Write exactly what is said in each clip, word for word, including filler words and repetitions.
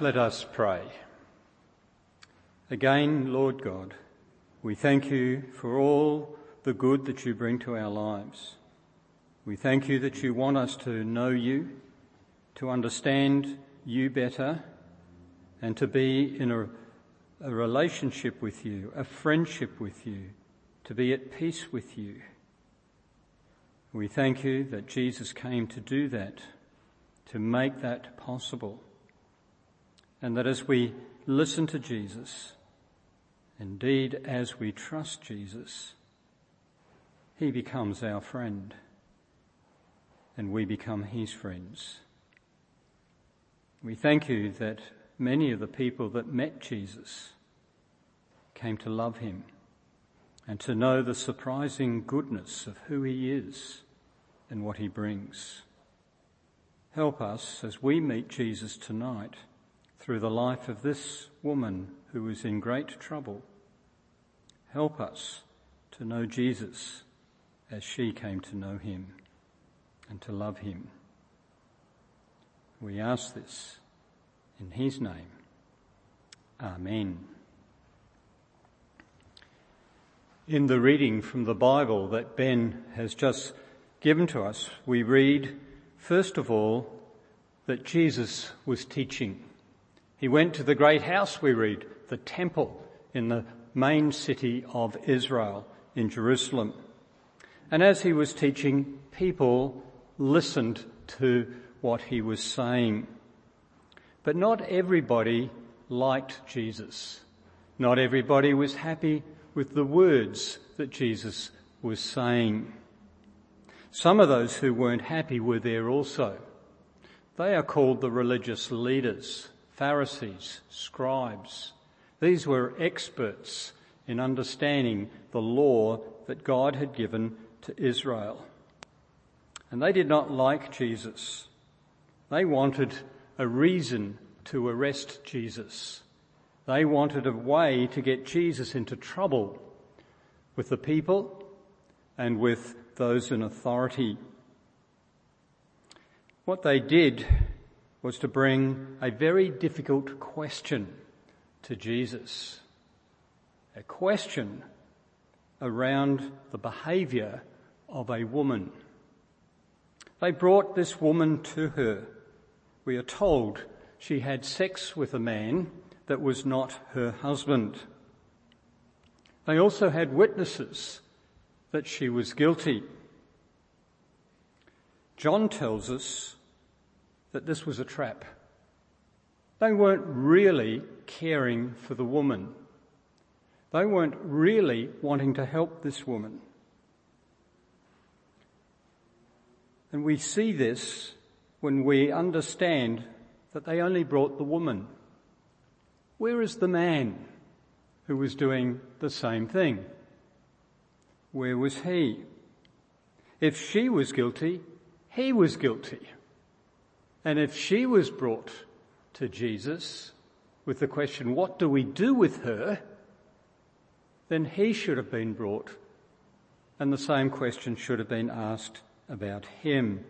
Let us pray. Again, Lord God, we thank you for all the good that you bring to our lives. We thank you that you want us to know you, to understand you better, and to be in a, a relationship with you, a friendship with you, to be at peace with you. We thank you that Jesus came to do that, to make that possible. And that as we listen to Jesus, indeed as we trust Jesus, he becomes our friend and we become his friends. We thank you that many of the people that met Jesus came to love him and to know the surprising goodness of who he is and what he brings. Help us as we meet Jesus tonight through the life of this woman who is in great trouble. Help us to know Jesus as she came to know him and to love him. We ask this in his name. Amen. In the reading from the Bible that Ben has just given to us, we read, first of all, that Jesus was teaching. He went to the great house, we read, the temple in the main city of Israel in Jerusalem. And as he was teaching, people listened to what he was saying. But not everybody liked Jesus. Not everybody was happy with the words that Jesus was saying. Some of those who weren't happy were there also. They are called the religious leaders, Pharisees, scribes. These were experts in understanding the law that God had given to Israel. And they did not like Jesus. They wanted a reason to arrest Jesus. They wanted a way to get Jesus into trouble with the people and with those in authority. What they did was to bring a very difficult question to Jesus. A question around the behaviour of a woman. They brought this woman to her. We are told she had sex with a man that was not her husband. They also had witnesses that she was guilty. John tells us that this was a trap. They weren't really caring for the woman. They weren't really wanting to help this woman. And we see this when we understand that they only brought the woman. Where is the man who was doing the same thing? Where was he? If she was guilty, he was guilty. And if she was brought to Jesus with the question, what do we do with her? Then he should have been brought, and the same question should have been asked about him.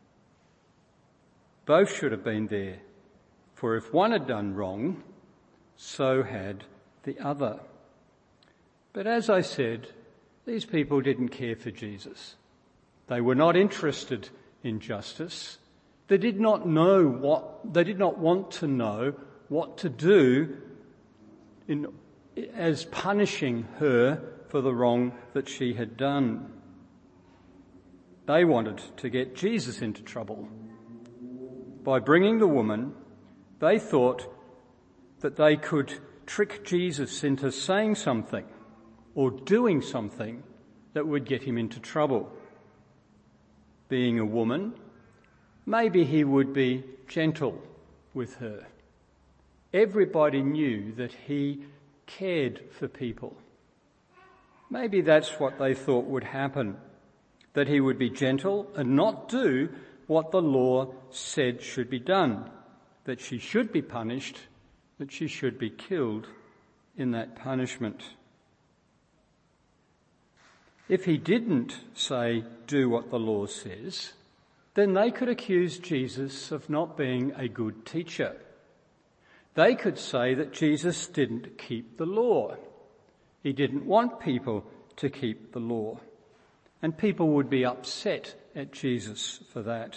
Both should have been there, for if one had done wrong, so had the other. But as I said, these people didn't care for Jesus. They were not interested in justice. They did not know what, they did not want to know what to do in, as punishing her for the wrong that she had done. They wanted to get Jesus into trouble. By bringing the woman, they thought that they could trick Jesus into saying something or doing something that would get him into trouble. Being a woman, maybe he would be gentle with her. Everybody knew that he cared for people. Maybe that's what they thought would happen, that he would be gentle and not do what the law said should be done, that she should be punished, that she should be killed in that punishment. If he didn't say, do what the law says, then they could accuse Jesus of not being a good teacher. They could say that Jesus didn't keep the law. He didn't want people to keep the law. And people would be upset at Jesus for that.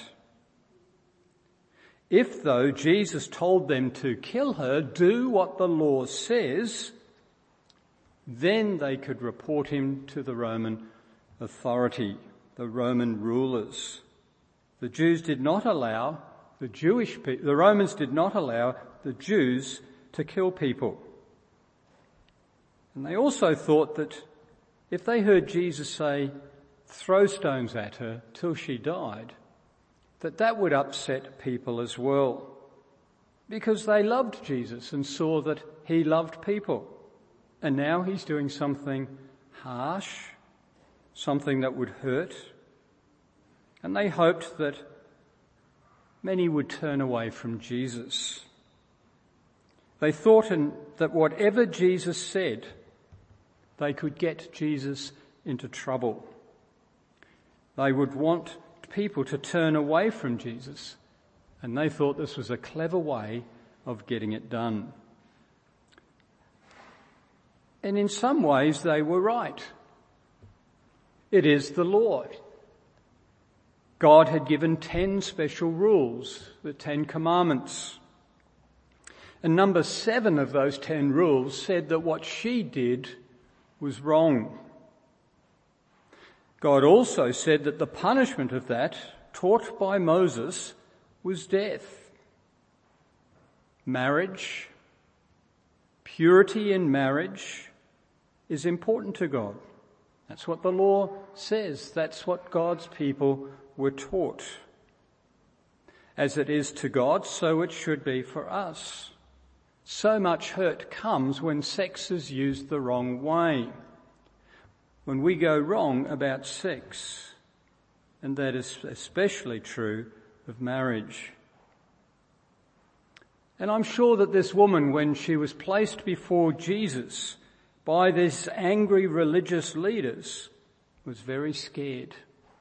If, though, Jesus told them to kill her, do what the law says, then they could report him to the Roman authority, the Roman rulers. The Jews did not allow, the Jewish people, the Romans did not allow the Jews to kill people. And they also thought that if they heard Jesus say, throw stones at her till she died, that that would upset people as well, because they loved Jesus and saw that he loved people. And now he's doing something harsh, something that would hurt. And they hoped that many would turn away from Jesus. They thought in, that whatever Jesus said, they could get Jesus into trouble. They would want people to turn away from Jesus, and they thought this was a clever way of getting it done. And in some ways they were right. It is the law. God had given ten special rules, the Ten Commandments. And number seven of those ten rules said that what she did was wrong. God also said that the punishment of that, taught by Moses, was death. Marriage, purity in marriage, is important to God. That's what the law says. That's what God's people were taught. As it is to God, so it should be for us. So much hurt comes when sex is used the wrong way, when we go wrong about sex, and that is especially true of marriage. And I'm sure that this woman, when she was placed before Jesus by these angry religious leaders, was very scared.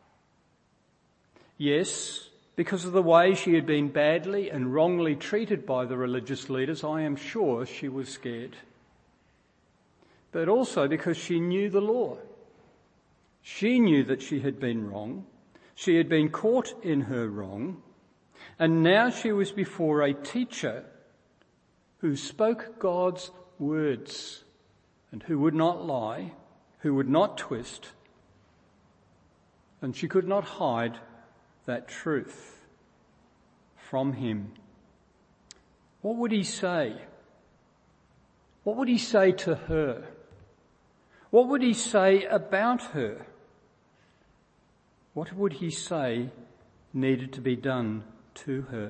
Yes, because of the way she had been badly and wrongly treated by the religious leaders, I am sure she was scared. But also because she knew the law. She knew that she had been wrong. She had been caught in her wrong. And now she was before a teacher who spoke God's words and who would not lie, who would not twist. And she could not hide that truth from him. What would he say? What would he say to her? What would he say about her? What would he say needed to be done to her?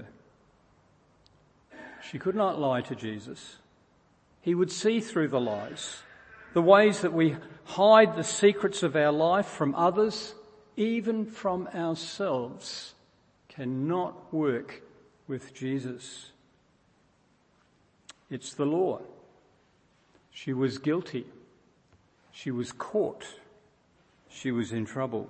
She could not lie to Jesus. He would see through the lies, the ways that we hide the secrets of our life from others, even from ourselves, cannot work with Jesus. It's the law. She was guilty. She was caught. She was in trouble.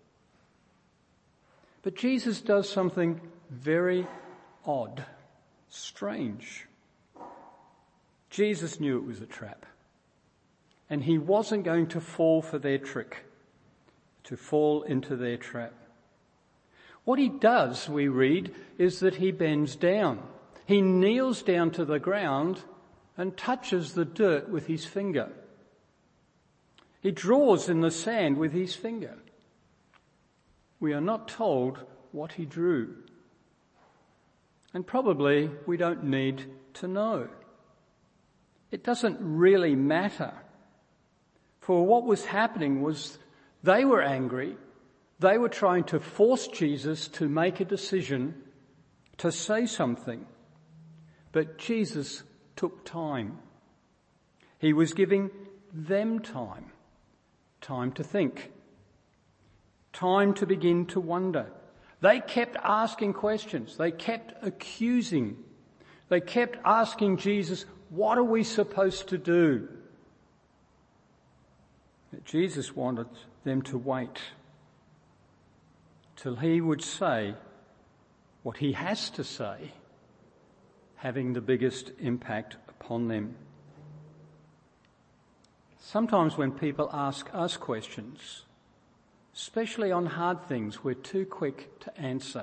But Jesus does something very odd, strange. Jesus knew it was a trap, and he wasn't going to fall for their trick, to fall into their trap. What he does, we read, is that he bends down. He kneels down to the ground and touches the dirt with his finger. He draws in the sand with his finger. We are not told what he drew. And probably we don't need to know. It doesn't really matter. For what was happening was they were angry. They were trying to force Jesus to make a decision, to say something. But Jesus took time. He was giving them time. Time to think. Time to begin to wonder. They kept asking questions. They kept accusing. They kept asking Jesus, what are we supposed to do? But Jesus wanted them to wait till he would say what he has to say, having the biggest impact upon them. Sometimes when people ask us questions, especially on hard things, we're too quick to answer.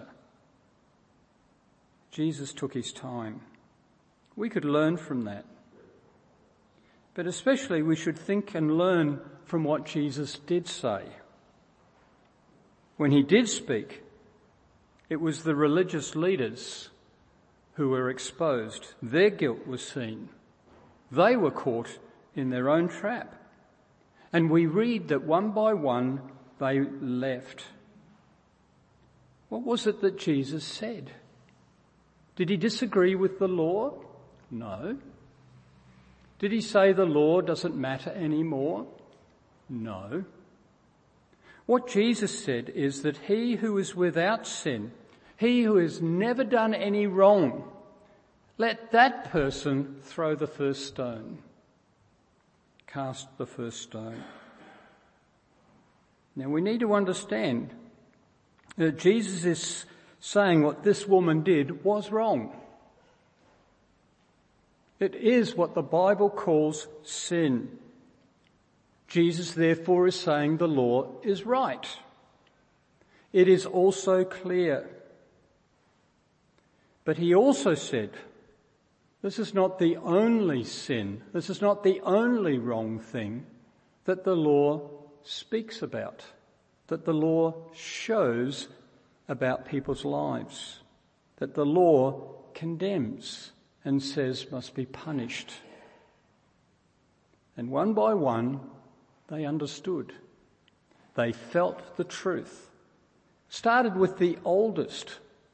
Jesus took his time. We could learn from that. But especially we should think and learn from what Jesus did say. When he did speak, it was the religious leaders who were exposed. Their guilt was seen. They were caught in their own trap. And we read that one by one they left. What was it that Jesus said? Did he disagree with the law? No. Did he say the law doesn't matter anymore? No. What Jesus said is that he who is without sin, he who has never done any wrong, let that person throw the first stone. Cast the first stone. Now we need to understand that Jesus is saying what this woman did was wrong. It is what the Bible calls sin. Jesus therefore is saying the law is right. It is also clear. But he also said, this is not the only sin, this is not the only wrong thing that the law speaks about, that the law shows about people's lives, that the law condemns and says must be punished. And one by one, they understood. They felt the truth. Started with the oldest.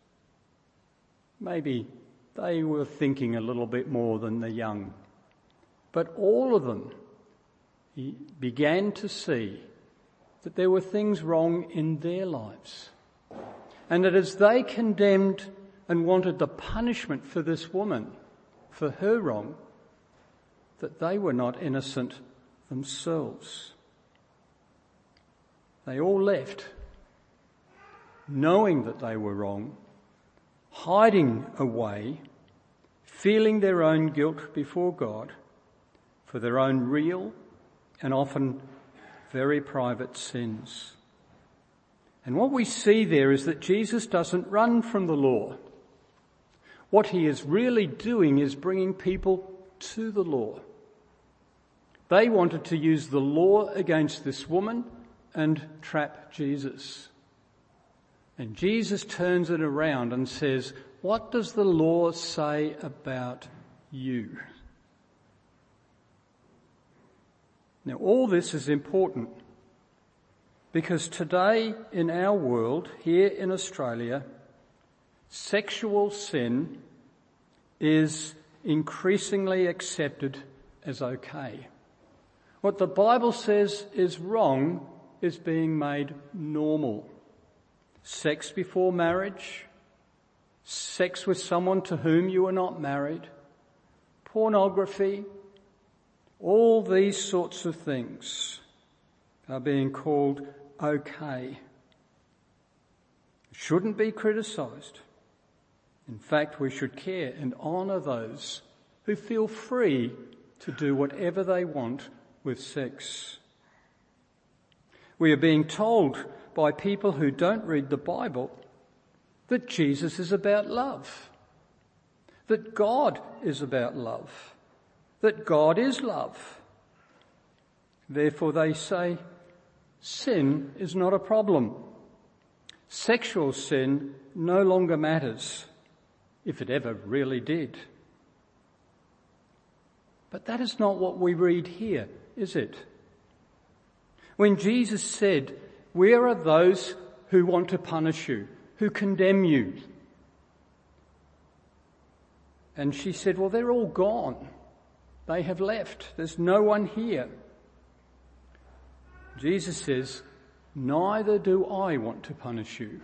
Maybe they were thinking a little bit more than the young. But all of them began to see that there were things wrong in their lives. And that as they condemned and wanted the punishment for this woman, for her wrong, that they were not innocent themselves. They all left, knowing that they were wrong, hiding away, feeling their own guilt before God for their own real and often very private sins. And what we see there is that Jesus doesn't run from the law. What he is really doing is bringing people to the law. They wanted to use the law against this woman and trap Jesus. And Jesus turns it around and says, what does the law say about you? Now, all this is important because today in our world, here in Australia, sexual sin is increasingly accepted as okay. What the Bible says is wrong is being made normal. Sex before marriage, sex with someone to whom you are not married, pornography, all these sorts of things are being called okay. It shouldn't be criticised. In fact, we should care and honour those who feel free to do whatever they want with sex. We are being told by people who don't read the Bible that Jesus is about love, that God is about love, that God is love. Therefore they say sin is not a problem. Sexual sin no longer matters, if it ever really did. But that is not what we read here, is it? When Jesus said, where are those who want to punish you, who condemn you? And she said, well, they're all gone. They have left. There's no one here. Jesus says, neither do I want to punish you.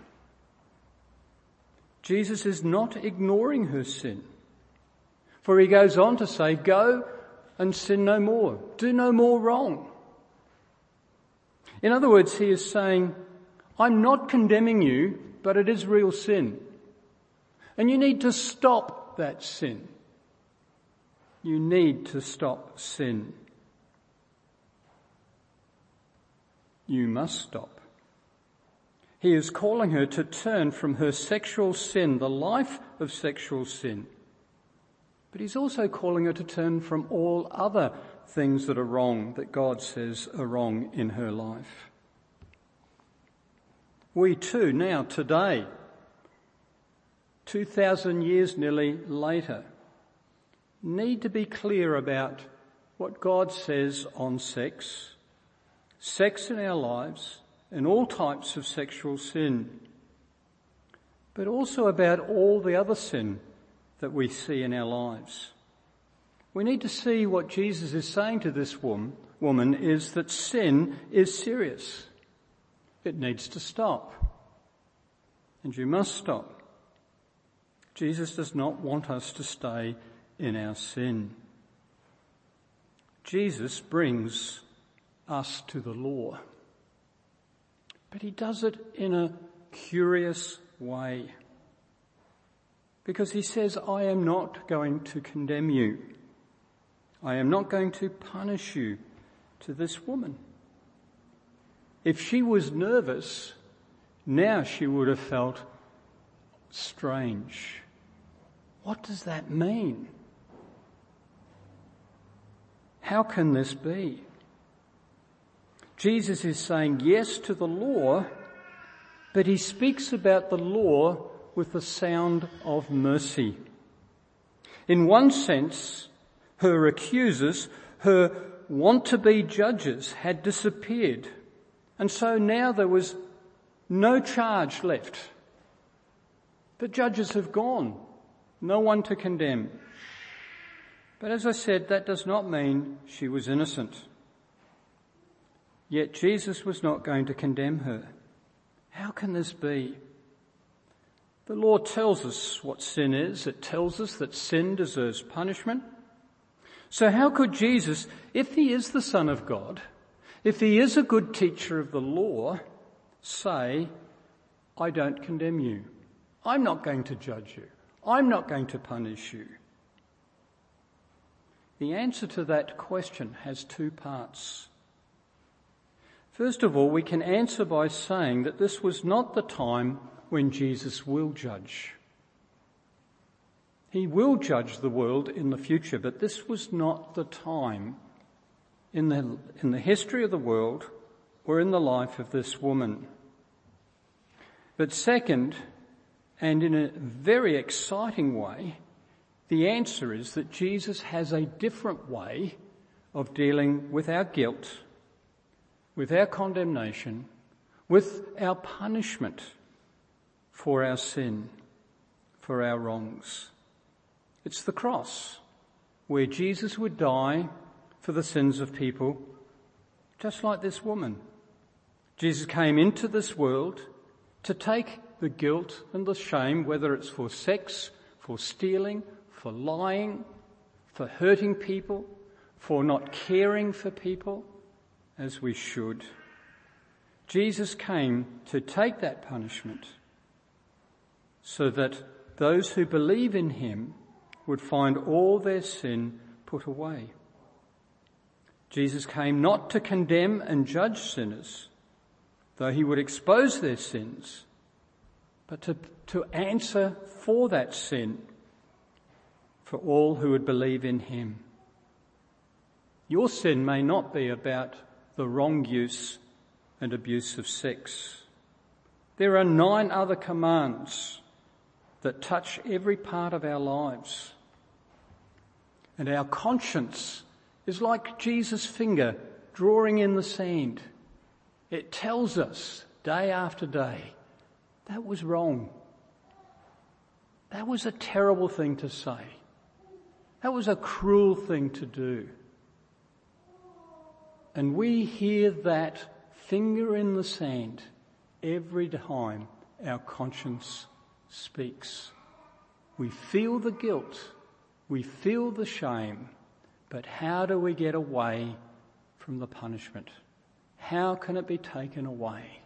Jesus is not ignoring her sin. For he goes on to say, go and sin no more. Do no more wrong. In other words, he is saying, I'm not condemning you, but it is real sin. And you need to stop stop that sin. You need to stop sin. You must stop. He is calling her to turn from her sexual sin, the life of sexual sin. But he's also calling her to turn from all other things that are wrong, that God says are wrong in her life. We too, now, today, two thousand years nearly later, need to be clear about what God says on sex, sex in our lives, and all types of sexual sin, but also about all the other sin that we see in our lives. We need to see what Jesus is saying to this woman, woman is that sin is serious. It needs to stop. And you must stop. Jesus does not want us to stay in our sin. Jesus brings us to the law. But he does it in a curious way. Because he says, I am not going to condemn you. I am not going to punish you to this woman. If she was nervous, now she would have felt strange. What does that mean? How can this be? Jesus is saying yes to the law, but he speaks about the law with the sound of mercy. In one sense, her accusers, her want-to-be judges had disappeared, and so now there was no charge left. The judges have gone, no one to condemn. But as I said, that does not mean she was innocent. Yet Jesus was not going to condemn her. How can this be? The law tells us what sin is. It tells us that sin deserves punishment. So how could Jesus, if he is the Son of God, if he is a good teacher of the law, say, I don't condemn you. I'm not going to judge you. I'm not going to punish you. The answer to that question has two parts. First of all, we can answer by saying that this was not the time when Jesus will judge. He will judge the world in the future, but this was not the time in the, in the history of the world or in the life of this woman. But second, and in a very exciting way, the answer is that Jesus has a different way of dealing with our guilt, with our condemnation, with our punishment for our sin, for our wrongs. It's the cross, where Jesus would die for the sins of people, just like this woman. Jesus came into this world to take the guilt and the shame, whether it's for sex, for stealing, for lying, for hurting people, for not caring for people as we should. Jesus came to take that punishment so that those who believe in him would find all their sin put away. Jesus came not to condemn and judge sinners, though he would expose their sins, but to, to answer for that sin for all who would believe in him. Your sin may not be about the wrong use and abuse of sex. There are nine other commands that touch every part of our lives. And our conscience is like Jesus' finger drawing in the sand. It tells us day after day, that was wrong. That was a terrible thing to say. That was a cruel thing to do. And we hear that finger in the sand every time our conscience speaks. We feel the guilt. We feel the shame. But how do we get away from the punishment? How can it be taken away?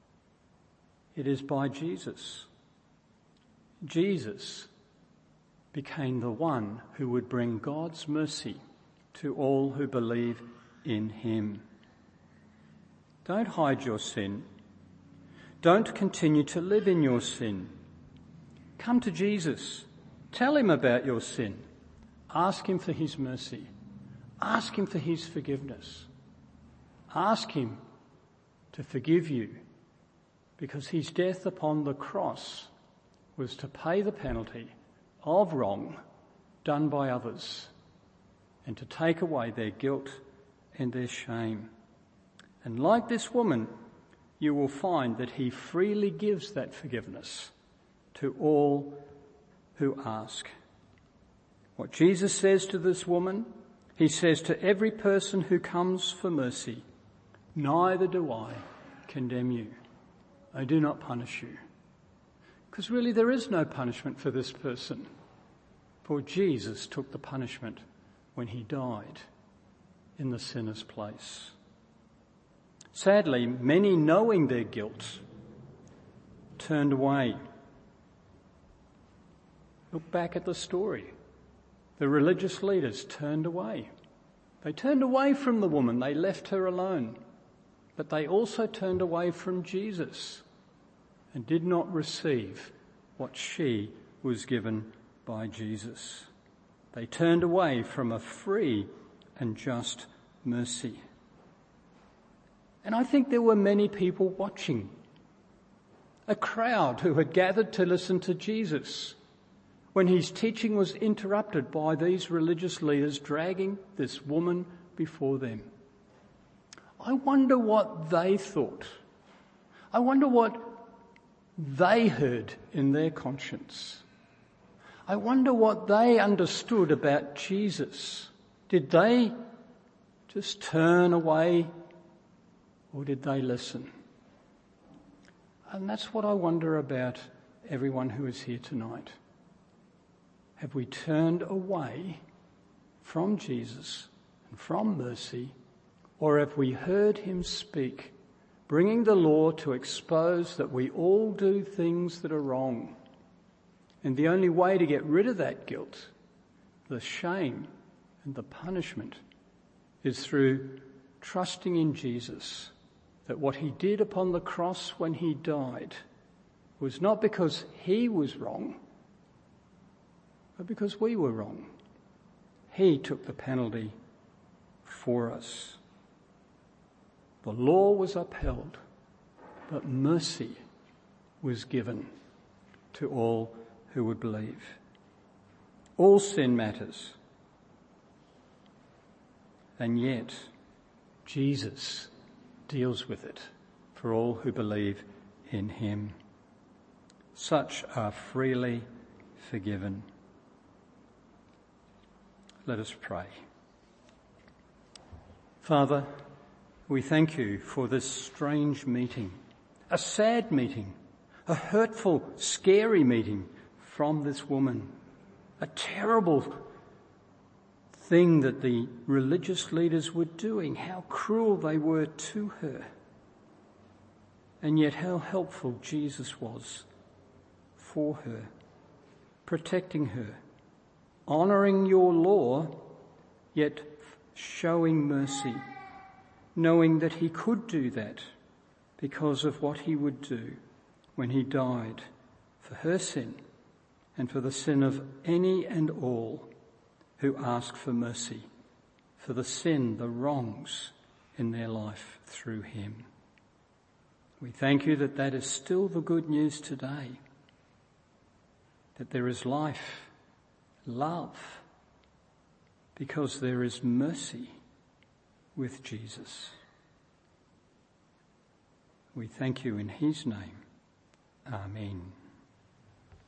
It is by Jesus. Jesus became the one who would bring God's mercy to all who believe in him. Don't hide your sin. Don't continue to live in your sin. Come to Jesus. Tell him about your sin. Ask him for his mercy. Ask him for his forgiveness. Ask him to forgive you, because his death upon the cross was to pay the penalty of wrong done by others and to take away their guilt and their shame. And like this woman, you will find that he freely gives that forgiveness to all who ask. What Jesus says to this woman, he says to every person who comes for mercy, neither do I condemn you. I do not punish you. Because really there is no punishment for this person, for Jesus took the punishment when he died in the sinner's place. Sadly, many, knowing their guilt, turned away. Look back at the story. The religious leaders turned away. They turned away from the woman. They left her alone. But they also turned away from Jesus and did not receive what she was given by Jesus. They turned away from a free and just mercy. And I think there were many people watching, a crowd who had gathered to listen to Jesus when his teaching was interrupted by these religious leaders dragging this woman before them. I wonder what they thought. I wonder what they heard in their conscience. I wonder what they understood about Jesus. Did they just turn away, or did they listen? And that's what I wonder about everyone who is here tonight. Have we turned away from Jesus and from mercy, or have we heard him speak, bringing the law to expose that we all do things that are wrong? And the only way to get rid of that guilt, the shame and the punishment, is through trusting in Jesus, that what he did upon the cross when he died was not because he was wrong, but because we were wrong. He took the penalty for us. The law was upheld, but mercy was given to all who would believe. All sin matters. And yet, Jesus deals with it for all who believe in him. Such are freely forgiven. Let us pray. Father, we thank you for this strange meeting, a sad meeting, a hurtful, scary meeting from this woman, a terrible thing that the religious leaders were doing, how cruel they were to her, and yet how helpful Jesus was for her, protecting her, honouring your law, yet showing mercy, knowing that he could do that because of what he would do when he died for her sin and for the sin of any and all who ask for mercy, for the sin, the wrongs in their life through him. We thank you that that is still the good news today, that there is life, love, because there is mercy with Jesus. We thank you in his name. Amen.